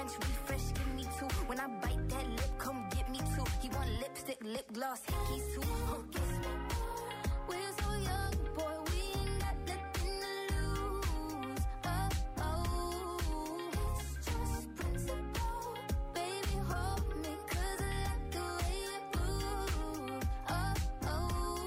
French refresh, give me two. When I bite that lip, come get me two. He want lipstick, lip gloss, hickeys too. Kiss me more. We're so young, boy, we ain't got nothing to lose. Oh, oh, it's just principle. Baby, hold me, 'cause I like the way you move. Oh, oh.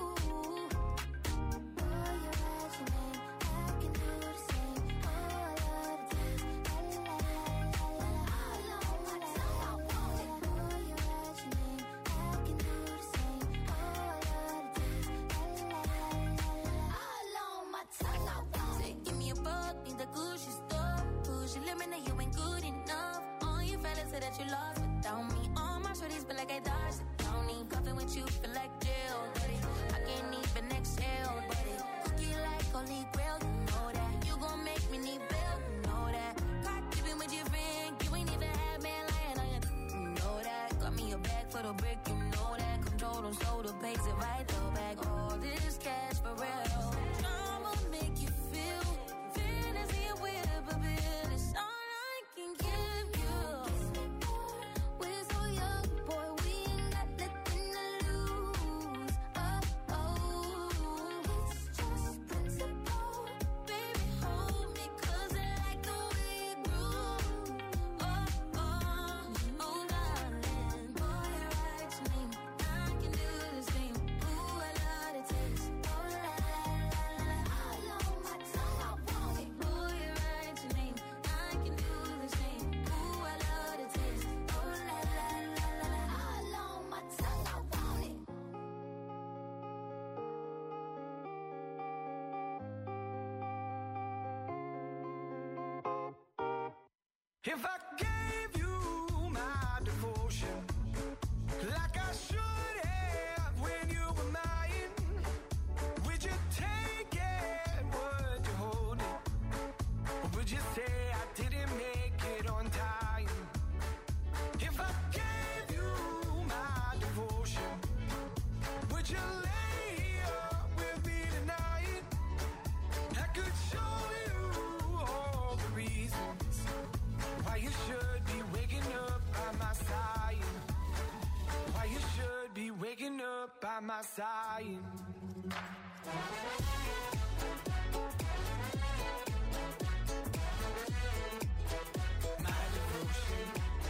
Boy, you write your name, I can do the same. Oh, I love the taste. La la la la la la. All on my tongue, I want it. Boy, you write your name, I can do the same. Oh, I love the taste. La la la la la. All on my tongue, I want it. Give me a bug, need the Gucci stuff. Push your limit, that you ain't good enough. All your fellas say that you lost without me. All my shorties feel like I dodged the county. Cuffing with you feel like jail, buddy. I can't even exhale, buddy. Cookie like holy grail, you know that. You gon' make me need bail, you know that. Caught dipping with your friend, you ain't even had man lying on you, you know that. Got me a bag for the brick, you know that. Control them, so the pays it right, throw back all this cash for real. I'ma make you feel fantasy with a bill. It's all I can give you. We're so young, boy, we ain't got nothing to lose. Oh, oh, it's just principle. Baby, hold me, 'cause I like the way you groove. Oh, oh, oh, darling. Boy, you write your name, I can do the same. Ooh, I love the taste. Oh, la, la, la, la. All on my tongue, I want it. Boy, you write your name, I can do the same. Ooh, I love the taste. Oh, la, la, la, la. All on my tongue, I want it. If I gave you my devotion, like I should have when you were mine, would you take it? Would you hold it? Or would you say I didn't make it on time? If I gave you my devotion, would you lay up with me tonight? I could show you all the reasons why you should be waking up by my side. Why you should be waking up by my side. My devotion.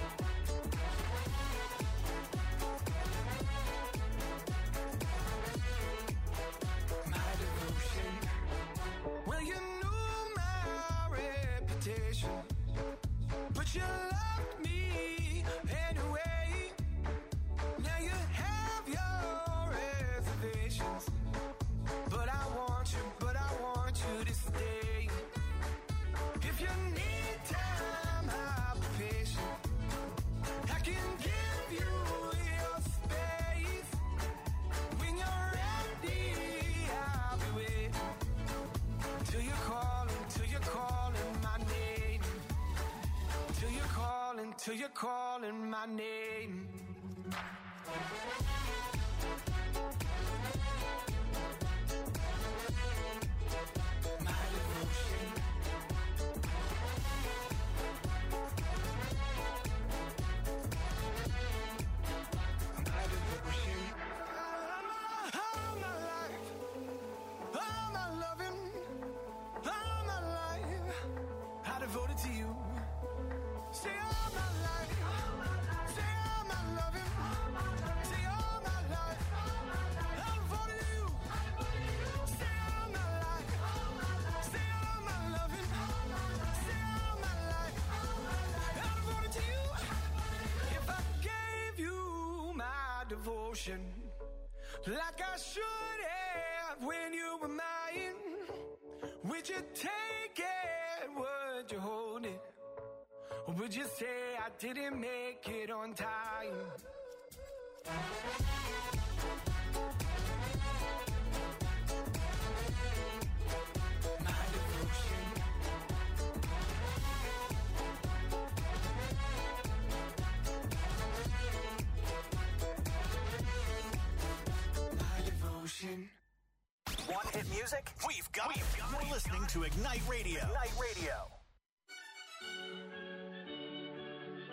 My devotion. Well, you knew my reputation, but you loved me anyway. Now you have your reservations, but I want you to stay. If you need time, I'll be patient. I can give you your space. When you're ready, I'll be waiting till you're calling my name. Till you're calling my name. My devotion. My devotion. All my life, all my loving, all my life, I devoted to you. Say all my life, say all my loving, say all my life, I devoted to you. Say all my life, say all my loving, say all my life, I devoted to you. If I gave you my devotion, like I should have when you were mine, would you take it? Would you hold it? Or would you say I didn't make it on time? My devotion. My devotion. Want hit music? We've got it. You're listening to Ignite Radio. Ignite Radio.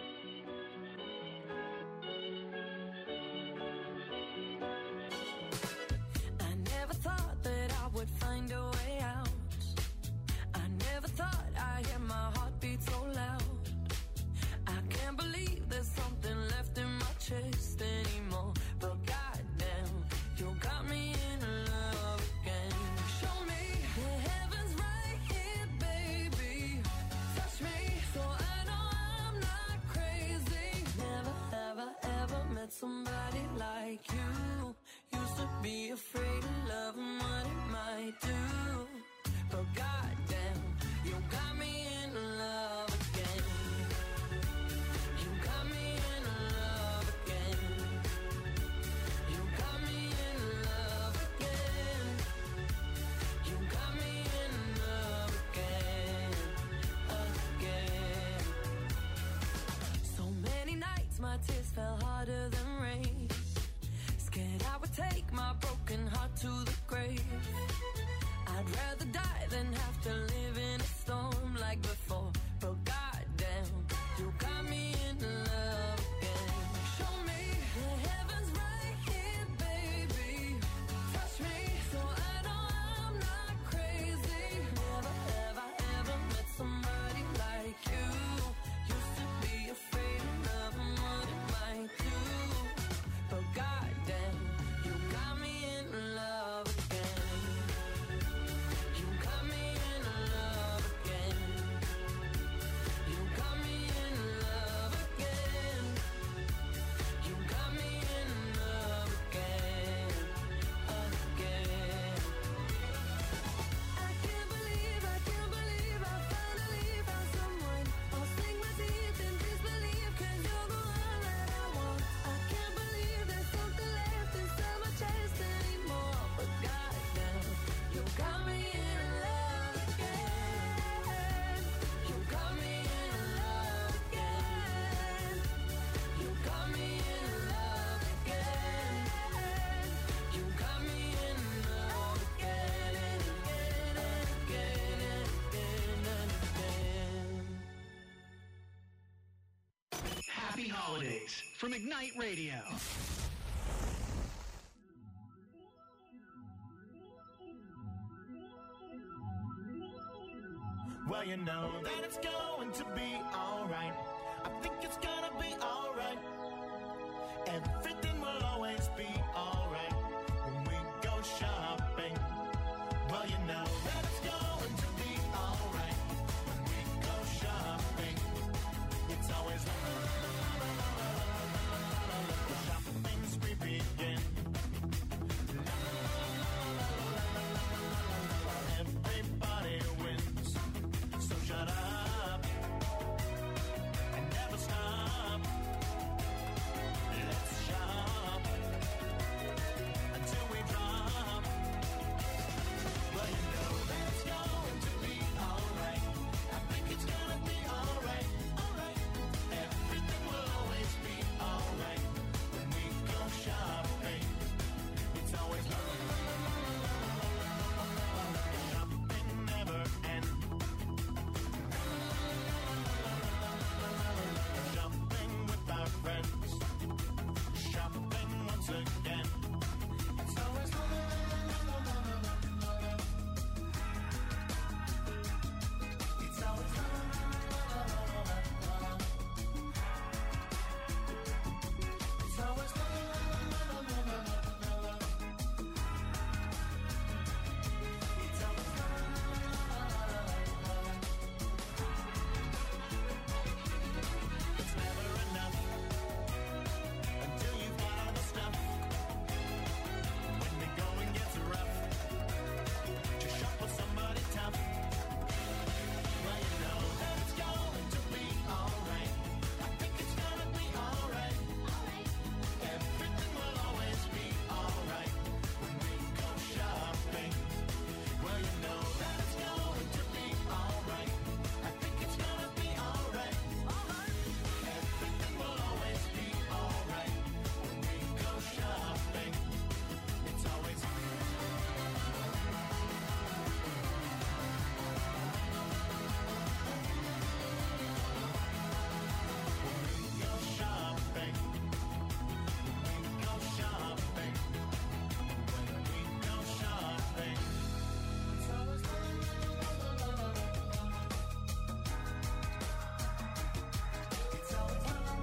tears fell harder than rain. Scared I would take my broken heart to the grave. I'd rather die than have to live in a storm like before. But goddamn, you got me in love again. Show me the heavens right here, baby. Touch me so I know I'm not crazy. Never have I ever met somebody like you. Used to be afraid of loving what it might do. But goddamn, you got me in love again. You got me in love again. You got me in love again. You got me in love again. Again. I can't believe I finally found someone. I'll sink my teeth in disbelief, 'cause you're the one that I want. I can't believe there's something left inside my chest anymore. But goddamn, you got me in love again. You got me in love again. You got me in love again. You got me in love again and again and again and again and again. Happy holidays from Ignite Radio. Well, you know that it's going to be alright. I think it's gonna be alright. Everything will always be alright when we go shopping. Well, you know that it's going to be alright when we go shopping. It's always the shopping spree begin. Everybody wins. So shut up and never stop. Let's shop until we drop. Well, you know that it's going to be alright. I think it's gonna be alright, alright. Everything will always be alright when we go shopping. It's always shopping never ends. Shopping with our friends. Shopping once again. It's always It's always It's always It's never enough until you've got all the stuff. When the going gets rough, just shop with somebody tough. Well, you know that it's going to be alright. I think it's gonna be alright. Everything will always be alright when we go shopping. Well, you know that it's going to be alright. I think it's gonna be alright. Everything will always be alright when we go shopping. It's always when we go shopping. When we go shopping. When we go shopping. It's always It's always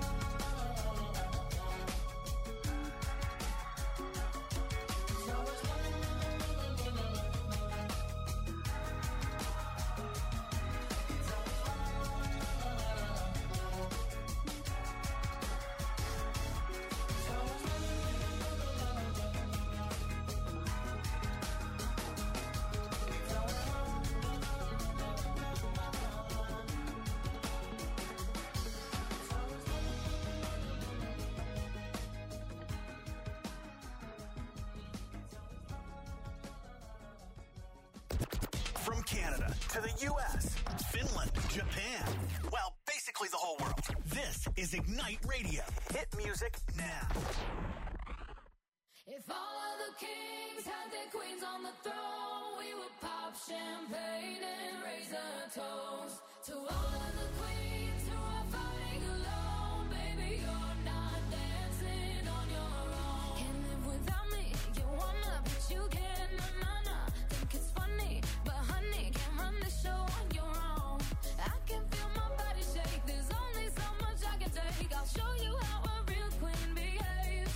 From Canada to the U.S., Finland, Japan, well, basically the whole world. This is is Ignite Radio. Hit music now. If all of the kings had their queens on the throne, we would pop champagne and raise a toast to all of the queens who are fighting alone. Baby, you're not dancing on your own. Can't live without me, you wanna, but you can't, nah. Think it's funny, but honey, can't run the show on your own. I can feel my body shake, there's only so much I can take. I'll show you how a real queen behaves.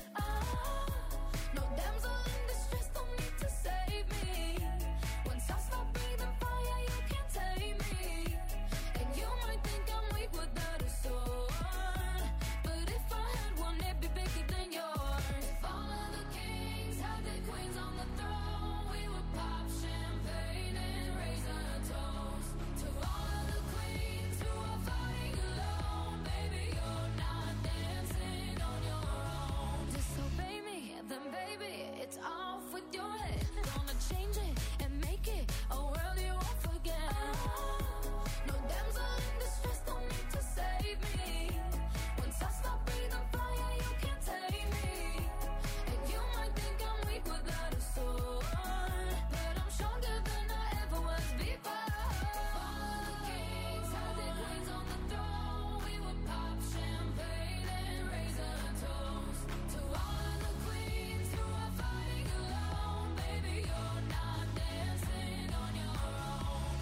No damsel in distress, don't need to save me. Once I stop breathing fire, you can't tame me. And you might think I'm weak without a sword, but if I had one, it'd be bigger than yours. If all of the kings had their queens on the throne, we would pop champagne and raise a toast to all of the queens who are fighting alone. Baby, you're not dancing on your own. Disobey me, then baby, it's off with your head. Gonna change it and make it a world you won't forget. No damsel in distress, don't need to save me. Once I stop breathing fire, you can't take me. And you might think I'm weak without a sword, but I'm stronger than I ever was before. All of the kings had their queens on the throne, we would pop champagne and raise a toast to all of the queens who are fighting alone. Baby, you're not dancing on your own.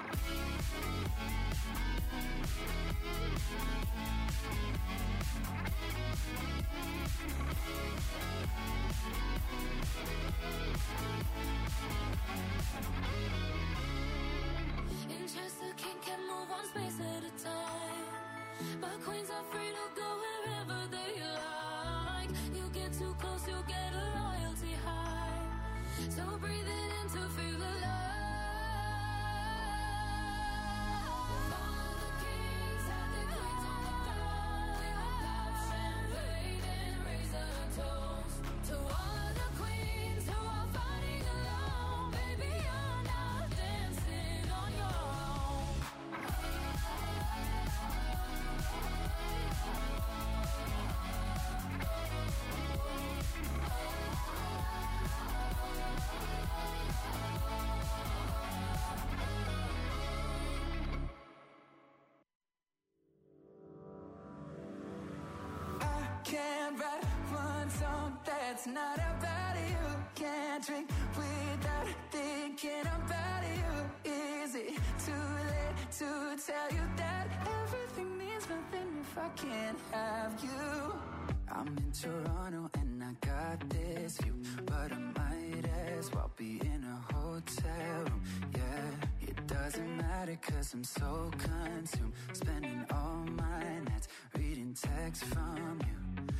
In chess, the king can move one space at a time, but queens are free to go wherever they like. You get too close, you'll get a royalty high. So breathe it in to feel alive. All of the kings had their queens on the throne. We would pop champagne and raise a toast to all of the queens who are fighting alone. Baby, you're not dancing on your own. I can't write one song that's not about you. Can't drink without thinking about you. Is it too late to tell you that everything means nothing if I can't have you? I'm in Toronto and I got this view, but I might as well be in a hotel room. Yeah, it doesn't matter 'cause I'm so consumed, spending all my nights reading texts from you.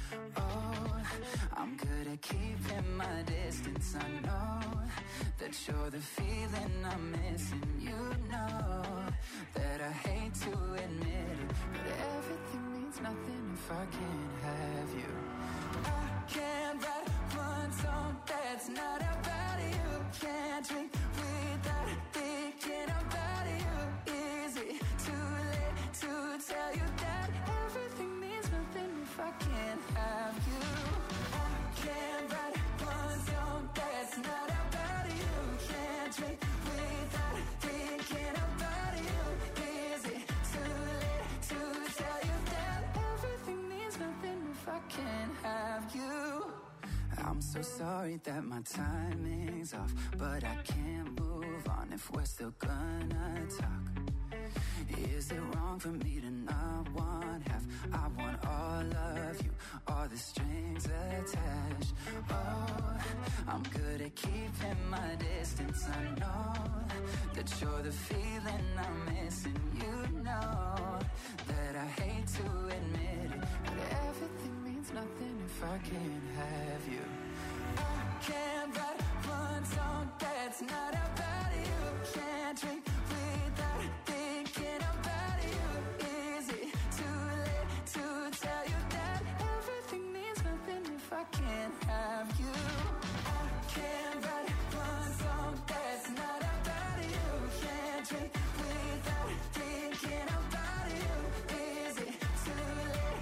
Oh, I'm good at keeping my distance. I know that you're the feeling I'm missing. You know that I hate to admit it, but everything means nothing if I can't have you. I can't write one song that's not about you. Can't drink without thinking about you. Is it too late to tell you that everything means nothing if I can't have you? I can't write one song that's not about you. Can't drink without thinking about you. Is it too late to tell you that everything means nothing if I can't have you? I'm so sorry that my timing's off, but I can't move on if we're still gonna talk. Is it wrong for me to not want half? I want all of you, all the strings attached. Oh, I'm good at keeping my distance. I know that you're the feeling I'm missing. You know that I hate to admit it, but everything means nothing if I can't have you. I can't write one song that's not about you. Can't drink without thinking about you. Is it too late to tell you that everything means nothing if I can't have you? I can't write one song that's not about you. Can't drink without thinking about you. Is it too late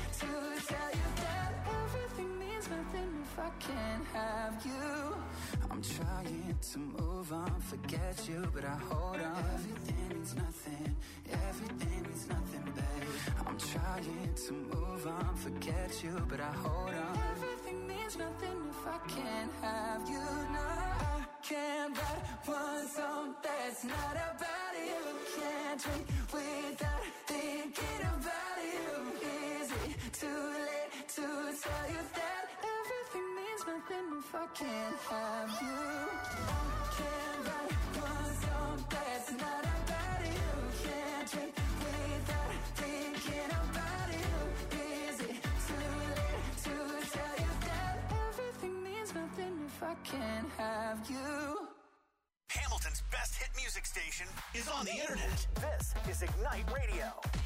can't have you. I'm trying to move on, forget you, but I hold on. Everything means nothing, everything means nothing, babe. I'm trying to move on, forget you, but I hold on. Everything means nothing if I can't have you. No, I can't write one song that's not about you. Can't drink without thinking about you. Is it too late to tell you that everything means nothing if I can't have you? I can't write one song that's not about you. Can't drink without thinking about you. Is it too late to tell you that everything means nothing if I can't have you? Hamilton's best hit music station is on the internet. This is Ignite Radio.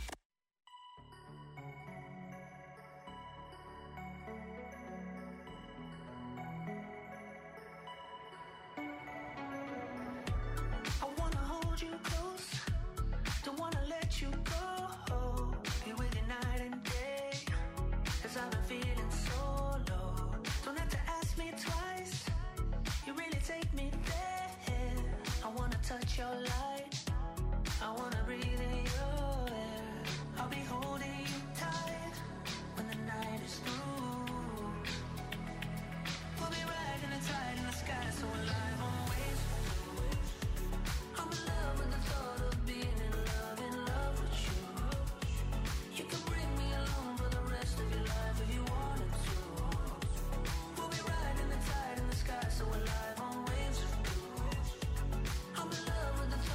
I wanna hold you close, don't wanna let you go. Be with you night and day, 'cause I've been feeling so low. Don't have to ask me twice, you really take me there. I wanna touch your light, I wanna breathe in your air. I'll be holding you tight when the night is through. We'll be riding the tide in the sky, so alive on waves. I'm in love with the thought of being in love with you. You can bring me along for the rest of your life if you wanted to. We'll be riding the tide in the sky, so alive on waves of blue. I'm in love with the thought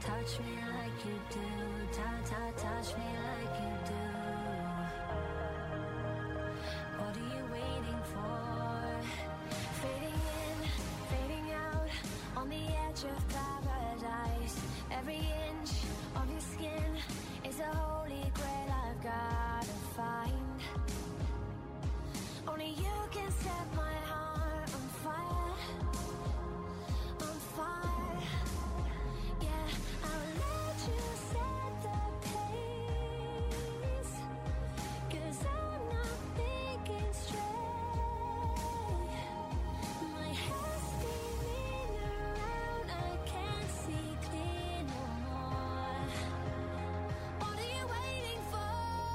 Touch me like you do. Touch me like you do. What are you waiting for? Fading in, fading out, on the edge of paradise. Every inch of your skin is a holy grail I've gotta find. Only you can set my heart on fire. On fire. Yeah, I'll let you set the pace. 'Cause I'm not thinking straight. My head's spinning around, I can't see clear no more. What are you waiting for?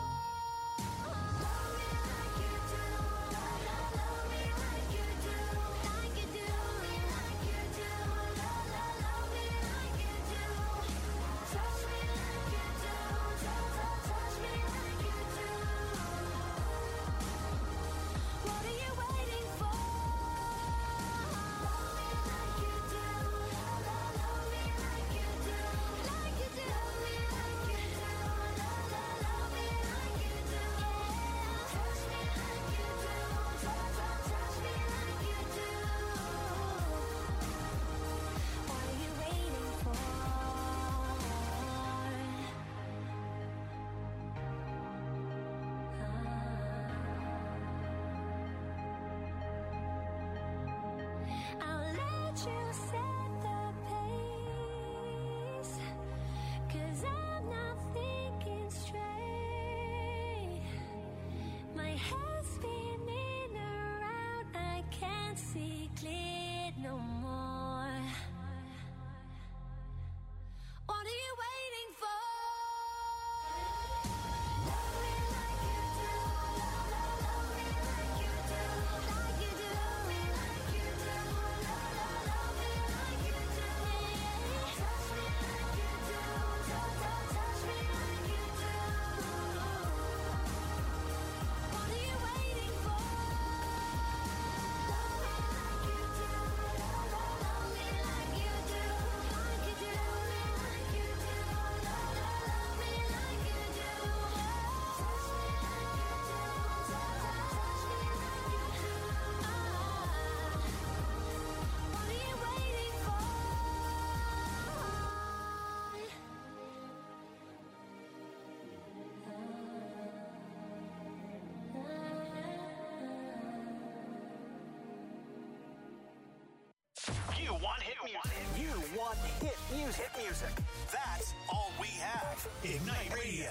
Love me like you do. Love me like you do. Like you do. Like you do. Love me like you do. Touch me like you do. Touch me like you do. What are you waiting for? Love me like you do. Love me like you do. Like you do. Love me like you do. Love me like you do. Touch me like you do. Touch me like you do. What are you waiting for? I'll let you set the pace. 'Cause I'm not thinking straight. My head's spinning around, I can't see clear no more. What are you waiting for? Love me like you do. Love me like you do. Like you do. Like you do. Love me like you do. Touch me like you do. Touch me like you do. What are you waiting for? Love me like you do. Love me like you do. Like you do. Like you do. Love me like you do. Touch me like you do. Touch me like you do. What are you waiting for? You want hit music. You want hit music. Hit music. That's all we have. Ignite Radio.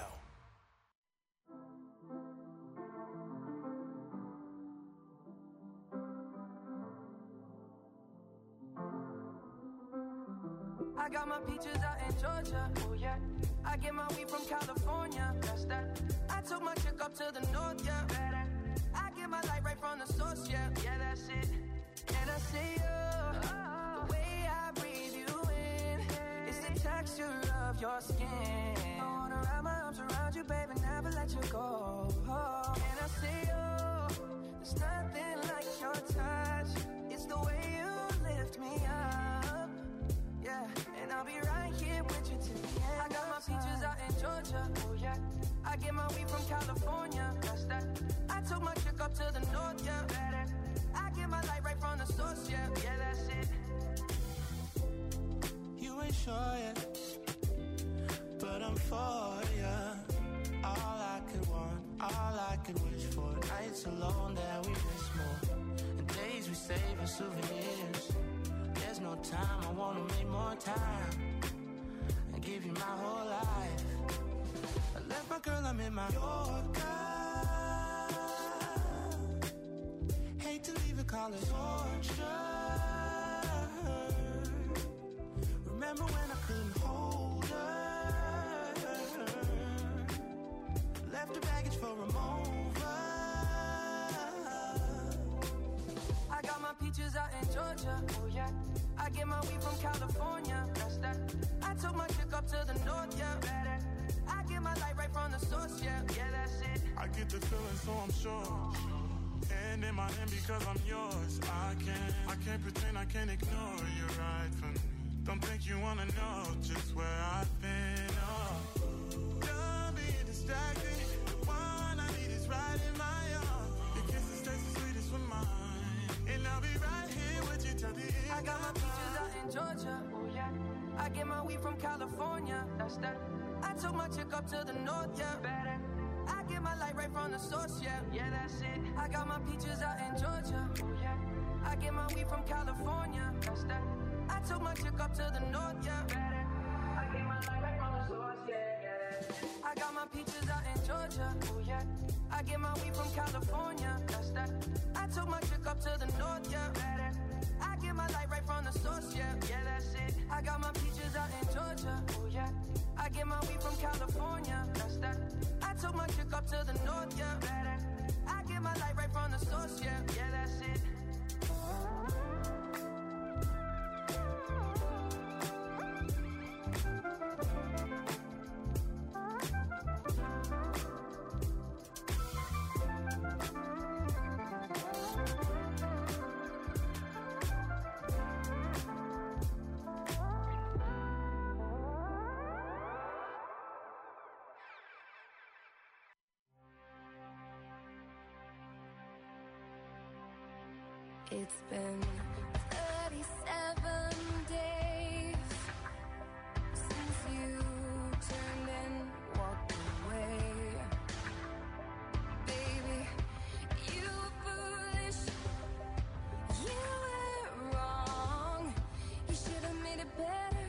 I got my peaches out in Georgia. Oh yeah. I get my weed from California. That's that. I took my chick up to the north, yeah. I get my light right from the source, yeah. Yeah, that's it. And I see the way I breathe you in. It's the texture of your skin. I wanna wrap my arms around you, baby, never let you go. And I see there's nothing like your touch. It's the way you lift me up. Yeah, and I'll be right here with you till the end. I got my peaches out in Georgia. Oh yeah. I get my weed from California. That's that. I took my chick up to the north, yeah. I get my light right from the source, yeah. Yeah, that's it. You ain't sure yet, but I'm for ya. All I could want, all I could wish for. Nights alone that we miss more, and days we save as souvenirs. There's no time, I wanna make more time and give you my whole life. I left my girl, I'm in my Yorker. Hate to leave it, call it torture. Remember when I couldn't hold her? Left her baggage for a mover. I got my peaches out in Georgia. Oh yeah. I get my weed from California. That's that. I took my chick up to the north, yeah. I get my light right from the source, yeah. Yeah, that's it. I get the feeling, so I'm sure. And in my hand because I'm yours. I can't pretend, I can't ignore you right from me. Don't think you wanna know just where I've been. Oh, done being distracted. The one I need is right in my arms. Your kisses taste the sweetest with mine, and I'll be right here with you till the end. I got my peaches out in Georgia. Oh yeah. I get my weed from California. That's that. I took my chick up to the north, yeah. Better. I get my light right from the source, yeah. Yeah, that's it. I got my peaches out in Georgia. Oh yeah. I get my weed from California. That's that. I took my chick up to the north, yeah. Better. I get my light right from the source, yeah. I got my peaches out in Georgia. Oh yeah. I get my weed from California. That's that. I took my chick up to the north, yeah. Better. I get my light right from the source, yeah. Yeah, that's it. I got my peaches out in Georgia. Oh yeah. I get my weed from California. That's that. I took my chick up to the north, yeah. Better. I get my light right from the source, yeah. Yeah, that's it. It's been 37 days since you turned and walked away. Baby, you were foolish. You were wrong. You should have made it better.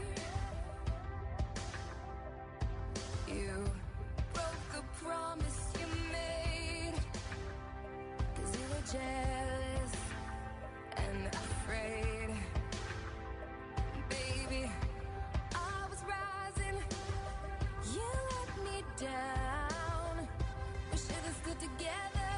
You broke the promise you made, 'cause you were jealous and afraid. Baby, I was rising, you let me down. We should have stood together.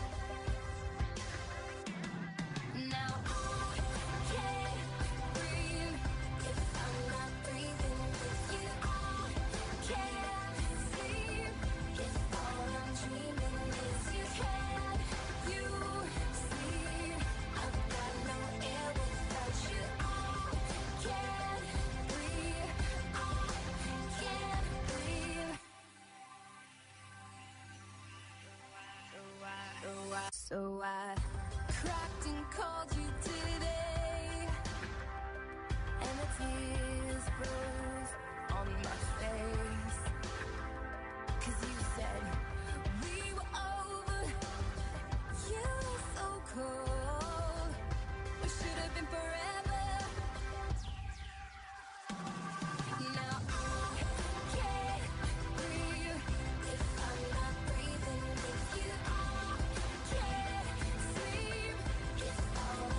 Now I can't breathe if I'm not breathing with you. I can't sleep if all I'm dreaming is you. Can you see I've got no air without you? I can't breathe. I can't breathe. So I cracked and called you today, and the tears froze on my face. 'Cause you said we were over. You were so cold. We should have been forever. Now I can't breathe if I'm not breathing with you. I can't sleep if all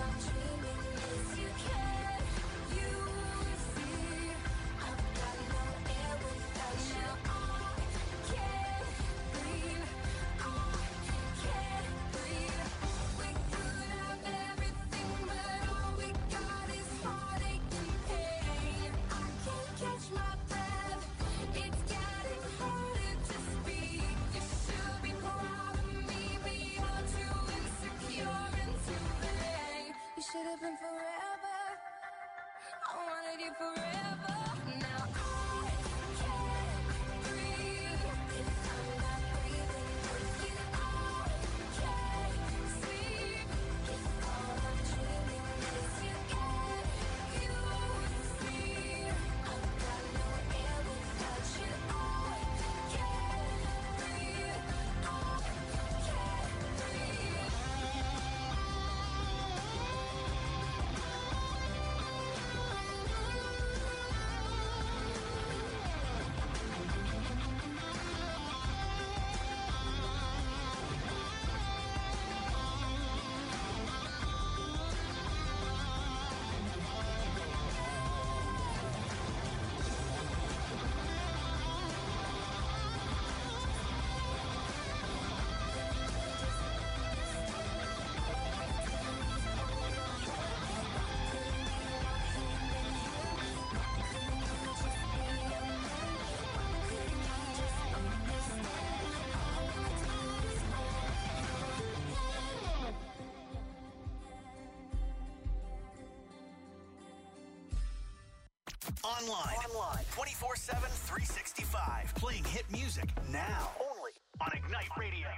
Online. 24/7, 365. Playing hit music now. Only on Ignite Radio.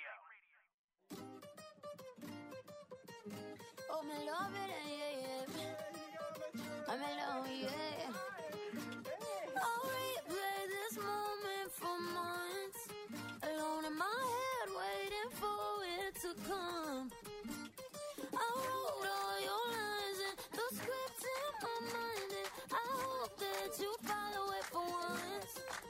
Oh, me love it, yeah. I'm alone, yeah. I'll replay this moment for months. Alone in my head, waiting for it to come. I wrote all your lines and the script in my mind, and I hope that you follow it for once.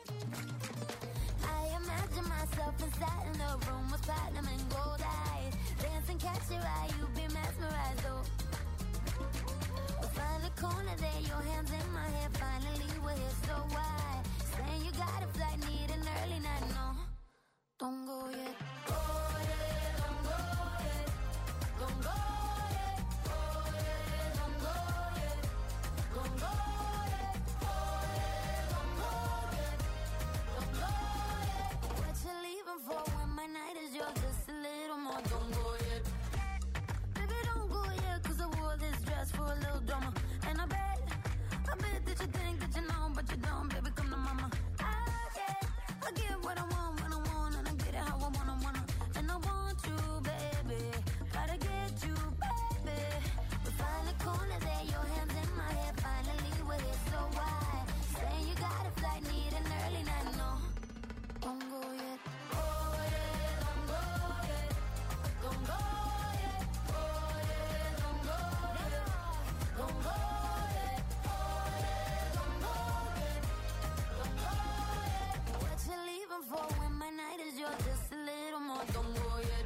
I imagine myself inside in the room with platinum and gold eyes. Dancing, catch your eye, you be mesmerized, though. We'll find the corner there, your hands in my hair. Finally, we're here, so why? Saying you got a flight, need an early night, no. Don't go yet. Oh, yeah, don't go yet. Don't go yet. Oh, yeah, don't go yet. Don't go yet. Oh, yeah, don't go yet. Don't go yet. What you leaving for when my night is yours? Just a little more. Don't go yet. Baby, don't go yet, 'cause I wore this dress for a little drama. And I bet that you think that you know, but you don't. Baby, come to mama. I get what I want when I want, and I get it how I wanna. And I want you, baby. Gotta get you, baby. We find the corner there, your hands in my hair. Finally, we're here, so why? Saying you got a flight, need an early night, no. Don't go yet. Oh, yeah, don't go yet. Don't go yet. Oh, yeah, don't go yet. Don't go yet. Oh, yeah, don't go yet. Don't go yet. What you leaving for when my night is yours? Just a little more. Don't go yet.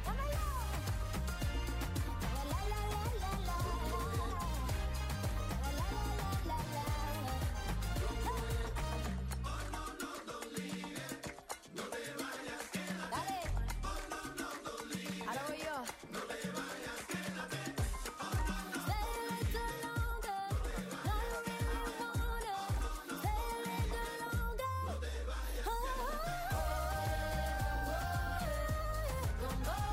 La la la la la la. La la la la la la. Dale. Ahora voy yo. Stay a little longer. Don't really wanna. Stay a little longer. Oh, don't go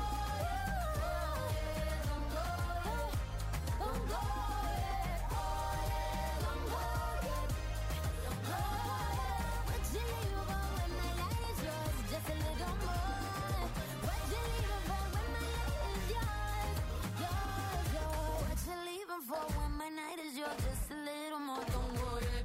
yet. Don't go yet. Don't go yet. Oh, yeah, don't go yet. Don't go yet. What you leaving for when my night is yours? Just a little more. What you leaving for when my night is yours? Yours. What you leaving for when my night is yours? Just a little more. Don't go yet.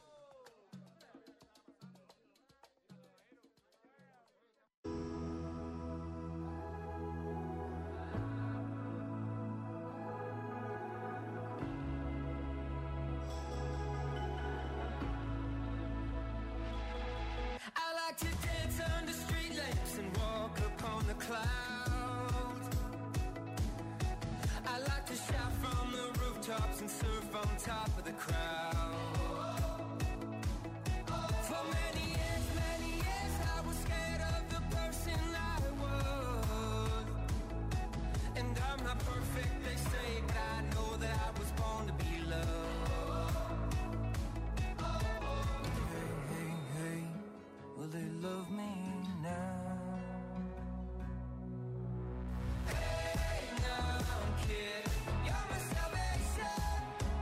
I like to dance under street lamps and walk upon the clouds. I like to shout from the rooftops and surf on top of the crowd. For many years, I was scared of the person I was. And I'm not perfect, they say, but I know that I was born to be loved. Hey, will they love me now? Hey, now I'm kid, you're my salvation.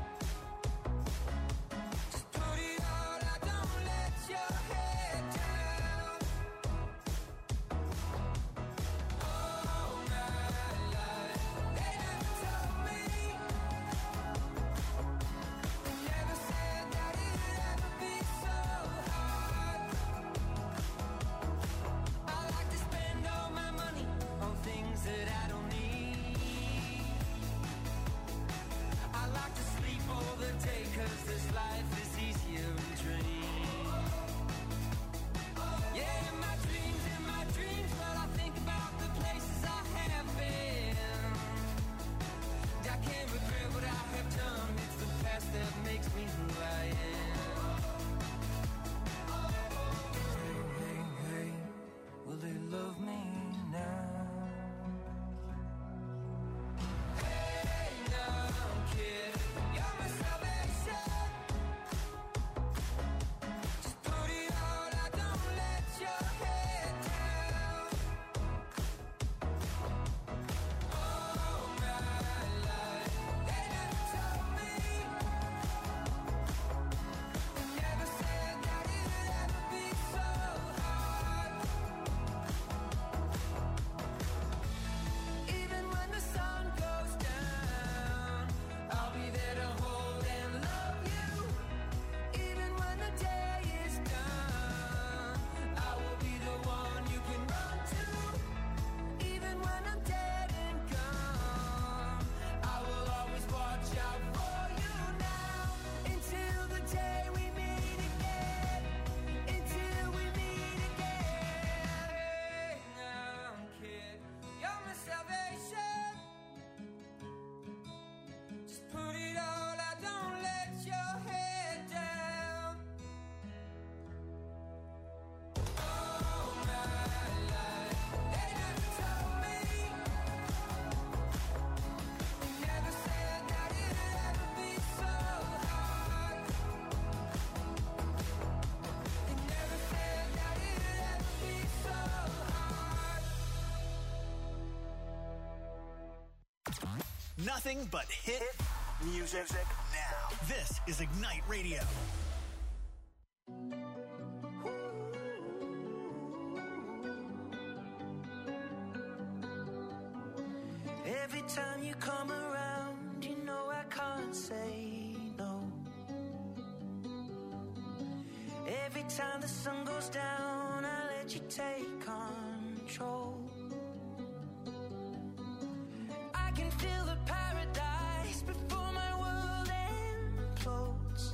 Nothing but hit music now. This is Ignite Radio. Every time you come around, you know I can't say no. Every time the sun goes down, I let you take control. I can feel the paradise before my world implodes.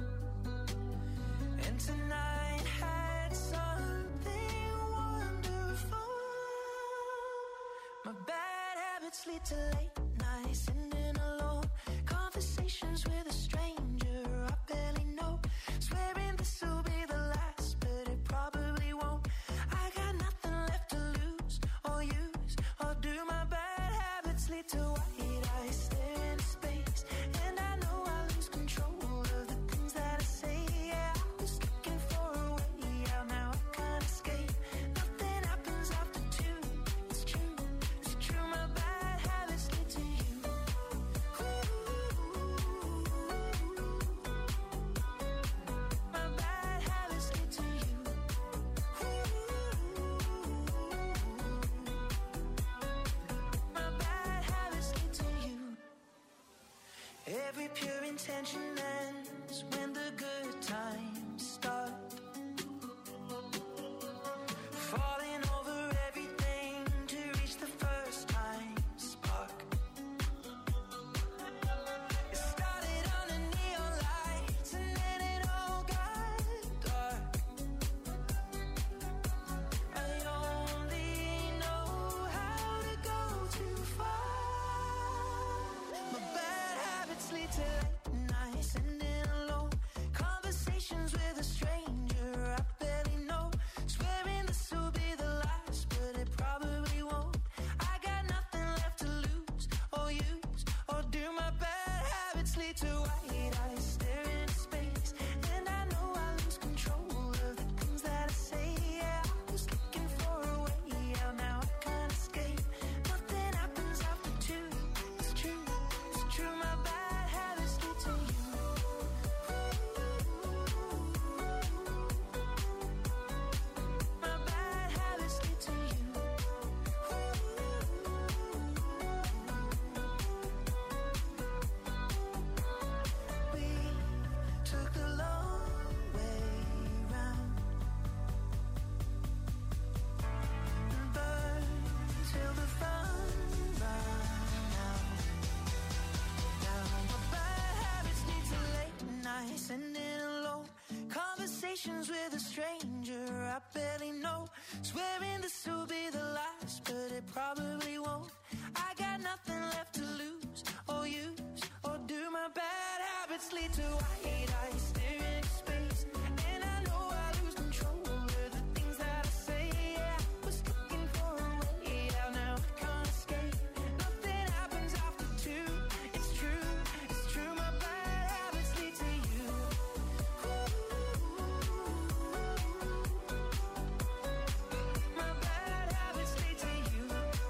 And tonight had something wonderful. My bad habits lead to late nights, sitting alone. Conversations with a stranger I barely know. Swearing this will be the last, but it probably won't. I got nothing left to lose or use or do. My bad habits lead to white eyes stare into space, and I know I lose control of the things that I say. Yeah, I was looking for a way out, now I can't escape. Nothing happens after two. It's true, it's true. My bad habits lead to you. My bad habits lead to you. My bad habits lead to you. Every pure intention ends when the good times start. Falling over everything to reach the first time spark. It started under neon lights and then it all got dark. I only know how to go too far. My bad habits lead to late nights, sitting alone. Conversations with a stranger I barely know. Swearing this will be the last, but it probably won't. I got nothing left to lose or use or do. My bad habits lead to white eyes staring into space, and I know I lose control of the things that I say. Yeah, I was looking for a way out, now I can't escape. Nothing happens after two. It's true, it's true. My bad habits lead to you. My bad habits lead to you. We took the long way round and burned till the fun ran out. Now my bad habits lead to late nights, sitting alone. Conversations with a stranger I barely know. Swearing this will be the last, but it probably won't. I got nothing left to lose or use or do. My bad habits lead to white eyes staring into space, and I know I lose control of the things that I say. Yeah, I was looking for a way out, now I can't escape. Nothing happens after two. It's true, it's true. My bad habits lead to you. My bad habits lead to you.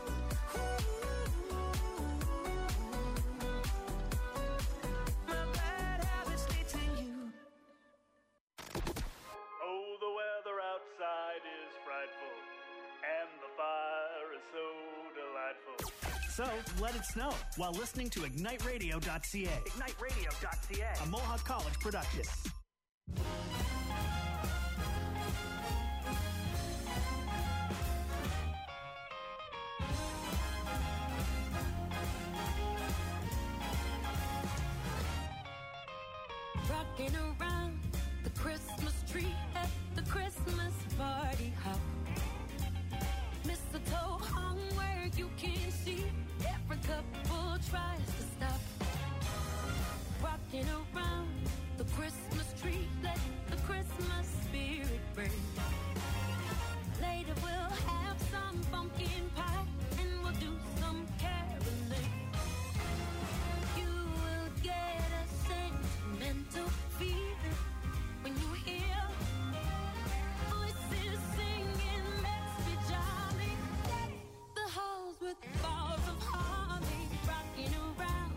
My bad habits lead to you. Oh, the weather outside is frightful, and the fire is so delightful. So let it snow while listening to IgniteRadio.ca. IgniteRadio.ca. A Mohawk College production. Rocking around the Christmas tree at the Christmas party hop. Mistletoe hung where you can see. Every couple tries to stop. Rocking around the Christmas tree, let the Christmas spirit bring. Later we'll have some pumpkin pie and we'll do some caroling. You will get a sentimental feeling when you hear voices singing, let's be jolly. Deck the halls with boughs of holly, rocking around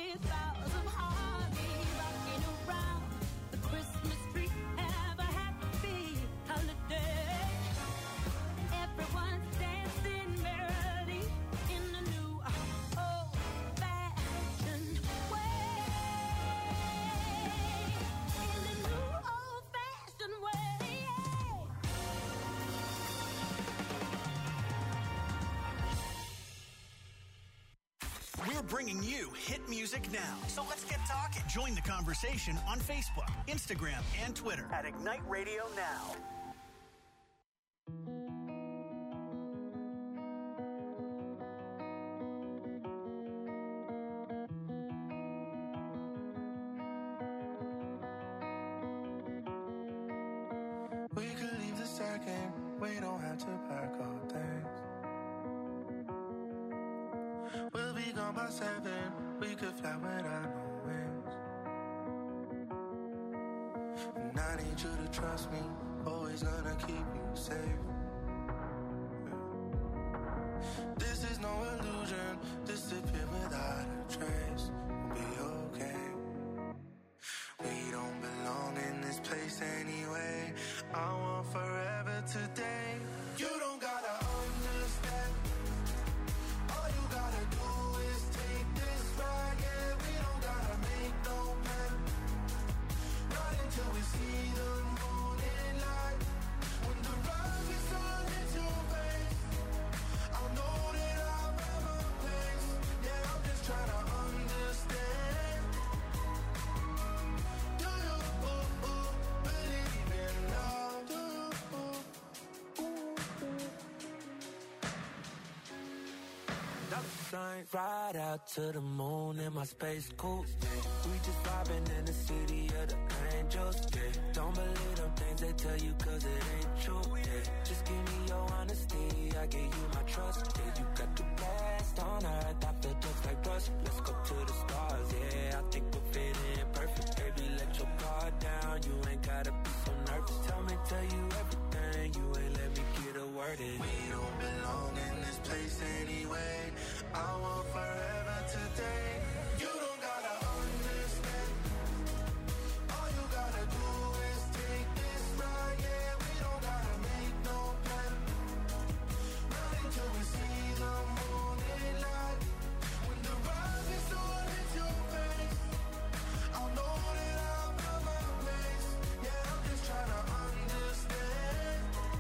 with boughs of holly rocking around the Christmas tree. Have a happy holiday. Everyone's dancing merrily in the new old-fashioned way. In the new old-fashioned way. We're bringing you hit music now. So let's get talking. Join the conversation on Facebook, Instagram, and Twitter at Ignite Radio Now. We could leave the second. We don't have to pack our things. We'll be gone by 7. We could fly without no wings. And I need you to trust me. Always gonna keep you safe. This is no illusion. Disappear without a trace. We'll be okay. We don't belong in this place anyway. I want forever today. You don't gotta understand. All you gotta do is take this ride. Yeah, we don't gotta make no plan. Not until we see the morning light. When the rug is on into your face, I'll know that I'll have a place. Yeah, I'm just trying to understand. Do you believe in love? Do you? Ride out to the moon in my space coupe. We just vibing in the city of the angels. Yeah. Don't believe them things they tell you 'cause it ain't true. Yeah. Just give me your honesty, I give you my trust. Yeah, you got the best on earth, I feel just like rust. Let's go to the stars, yeah, I think we'll fit in perfect. Baby, let your guard down, you ain't gotta be so nervous. Tell you everything, you ain't let me get a word in. We don't belong in this place anyway. I want forever today. You don't gotta understand. All you gotta do is take this ride. Yeah, we don't gotta make no plan. Not until we see the morning light. When the rise is on into your face, I'll know that I'll have my place. Yeah, I'm just trying to understand.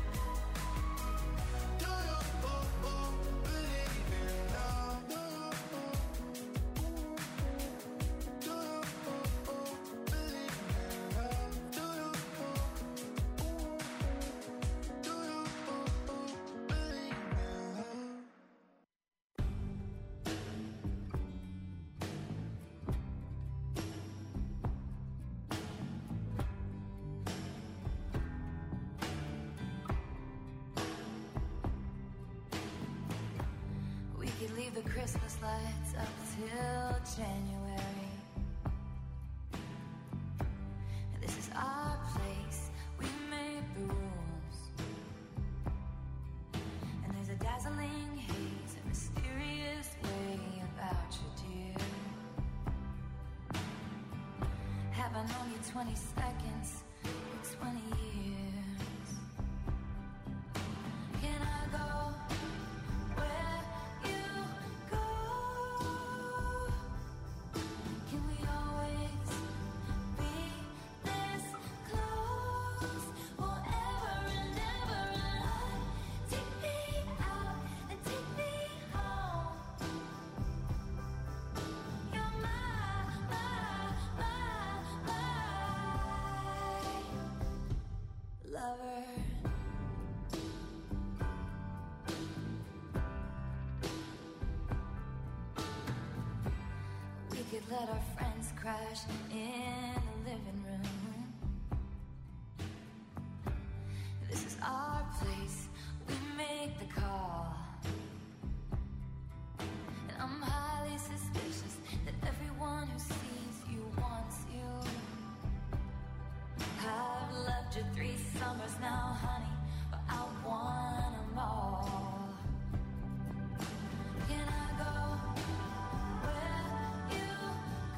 Do you believe in love? Do you believe in love? Do you believe in love? We could leave the Christmas lights up till January. This is our place, we make the rules. And there's a dazzling haze, a mysterious way about you, dear. Have I known you 20 seconds or 20 years? Can I go where you go? Can we always be this close? Forever and ever and on. Take me out and take me home. You're my lover. We could let our friends crash in the living room. This is our place, we make the call. And I'm highly suspicious that everyone who sees you wants you. I've loved you 3 summers now, honey, but I want 'em all. Can I go where you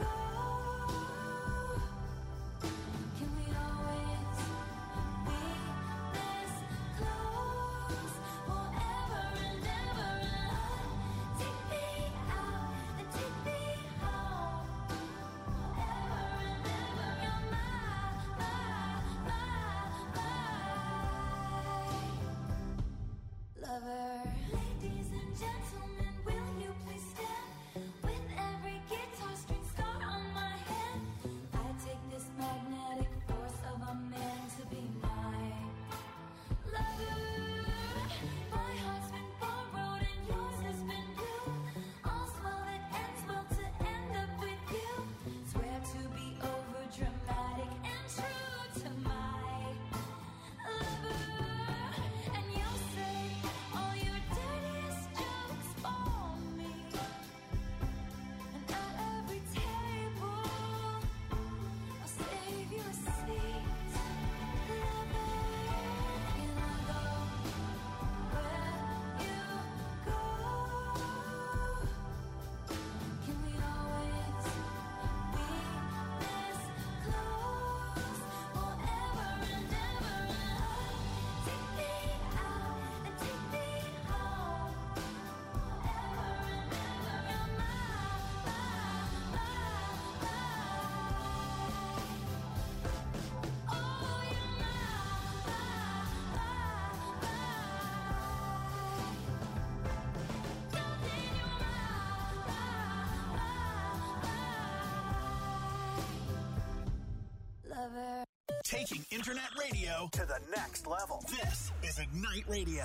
taking internet radio to the next level. This is Ignite Radio.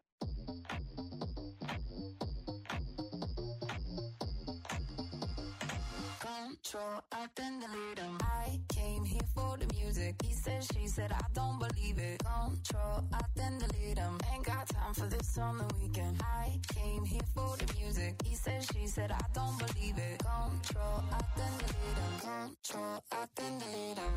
Control, I then delete him. I came here for the music. He said, she said, I don't believe it. Control, I then delete him. Ain't got time for this on the weekend. I came here for the music. He said, she said, I don't believe it. Control, I then delete him. Control, I then delete him.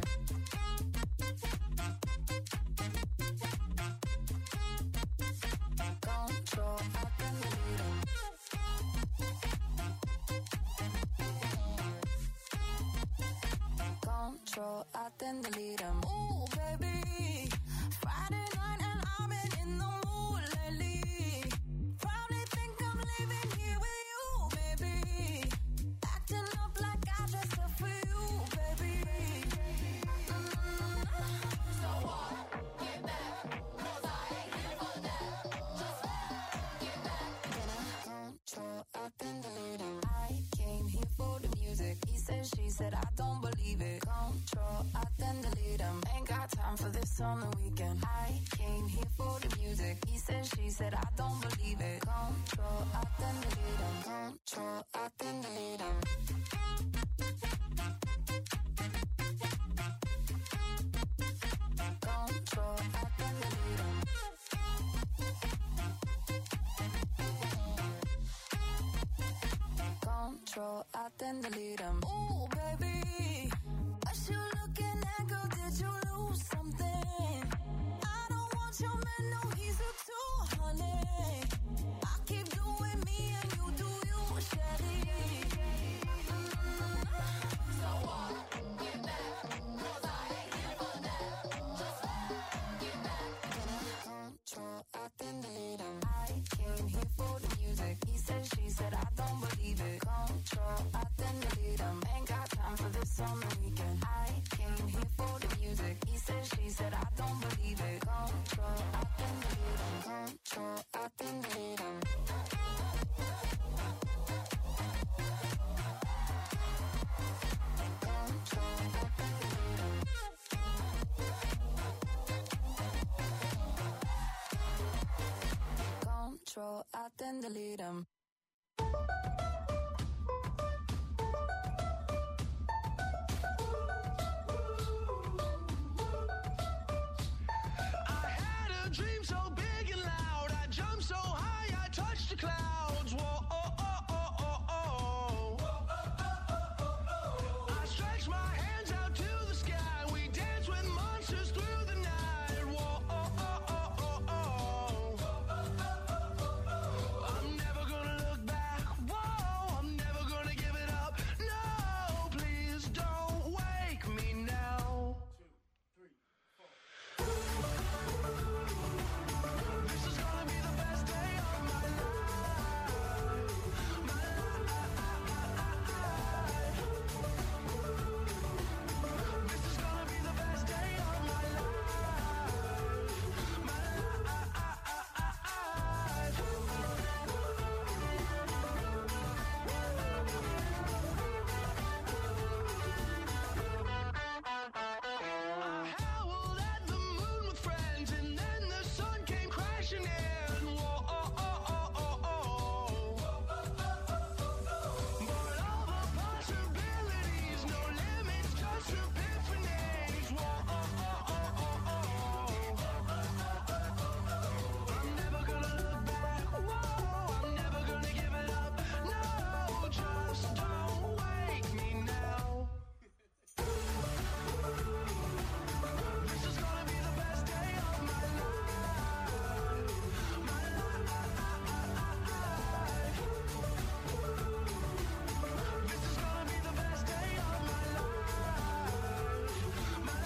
Control, I then delete him. Control, I then delete him. Ooh, baby, Friday night and I've been in the mood lately. Probably think I'm leaving here with you, baby. Acting up like I dressed up for you, baby. So what? Get back, 'cause I ain't here for that. Just get back. Control, I then delete him. I came here for the music. He said, she said, I don't believe it. Control, I then delete him. Ain't got time for this on the weekend. I came here for the music. He said, she said, I don't believe it. Control, I then delete him. Control, I then delete him. Control, I then delete him. Control, I then delete him. Ooh, baby, what you looking at, girl? Did you lose something? I don't want your man, no, he's a 200. I keep doing me and you do you, Shelly. So what? Get back, 'cause I ain't here for that. Just get back. Control, I then delete him. I came here for the music. He said, she said, I don't believe it. Control, I then delete him. Ain't got time for this on the weekend. I came here for the music. He said, she said, I don't believe it. Control, I then delete him. Control, I then delete him. Control, I then delete him. I had a dream so big and loud. I jumped so high, I touched the clouds. Whoa, oh, oh, oh, oh, oh. I stretched my hands out to the sky. We danced with monsters through the night. Whoa, oh, oh, oh, oh, oh. I'm never gonna look back. Whoa, I'm never gonna give it up. No, please don't wake me now. This is gonna be the best day of my life. My life. This is gonna be the best day of my life. My I howled at the moon with friends, and then the sun came crashing in. Whoa, oh, oh, oh, oh, oh. But all the possibilities, no limits, just epiphanies. Whoa, oh, oh, oh, oh, oh. I'm never gonna look back. Whoa, I'm never gonna give it up. No, just don't wake me now. This is gonna be the best day of my life. My life. This is gonna be the best day of my life. My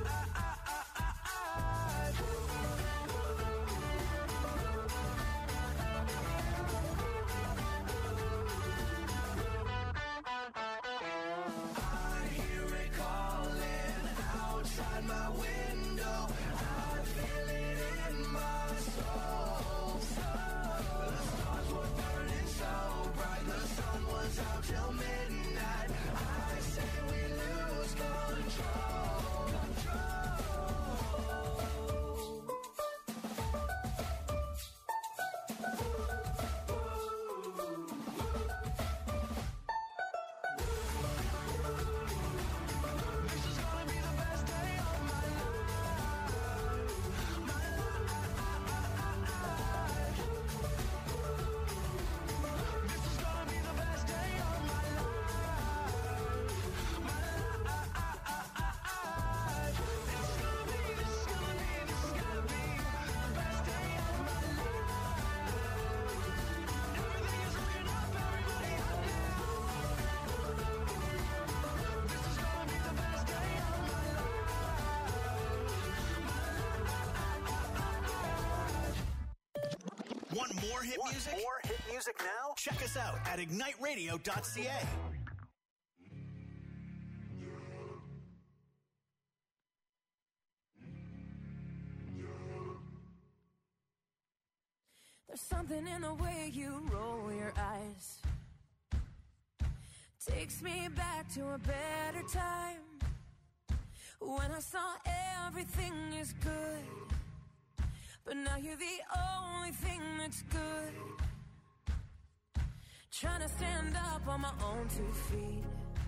I hear it calling outside my window. I feel it in my soul. The stars were burning so bright. The sun was out till midnight. I say we lose control. hit music? More hit music now? Check us out at igniteradio.ca. There's something in the way you roll your eyes. Takes me back to a better time, when I saw everything is good, but now you're the only thing that's good. Trying to stand up on my own 2 feet.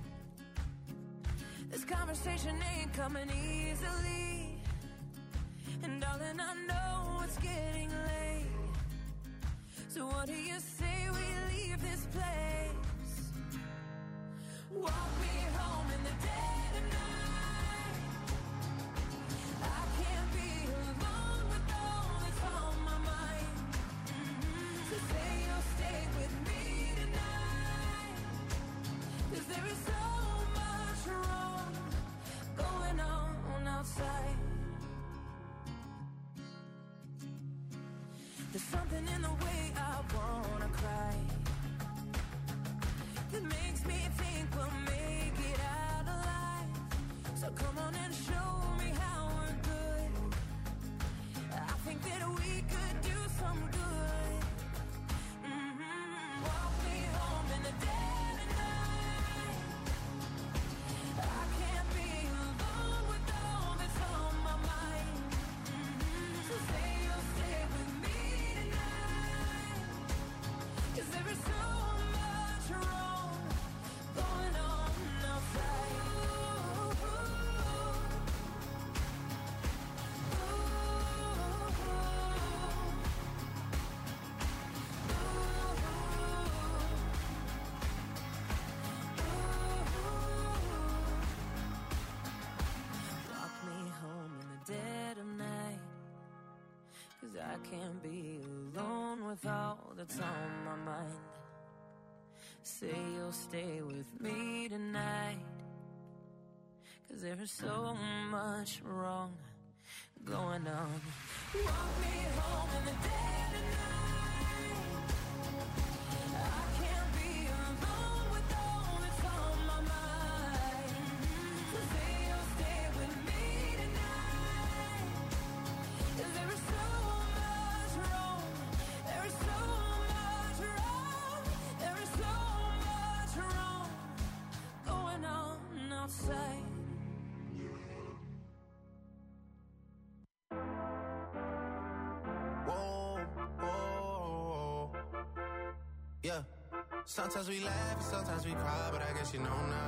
This conversation ain't coming easily, and darling, I know it's getting late. So what do you say we leave this place? Walk me home in the dead of night. I can't be alone with all that's on my mind. So say you'll stay with me tonight, 'cause there is so much wrong going on outside. There's something in the way I wanna cry that makes me think we'll make it out alive. So come on and show me how we're good. I think that we could do some good. Walk me home in the dead of night. I can't be alone with all that's on my mind. So say you'll stay with me tonight, 'cause there is so much wrong going on outside. Walk me home in the dead of night, 'cause I can't be alone with all that's on my mind. Say you'll stay with me tonight, 'cause there is so much wrong going on. Walk me home in the dead of night. I can't be alone with all that's on my mind. So say you'll stay with me tonight, 'cause there is so much wrong. There is so much wrong. There is so much wrong going on outside. Whoa, whoa, yeah. Sometimes we laugh, sometimes we cry, but I guess you know now.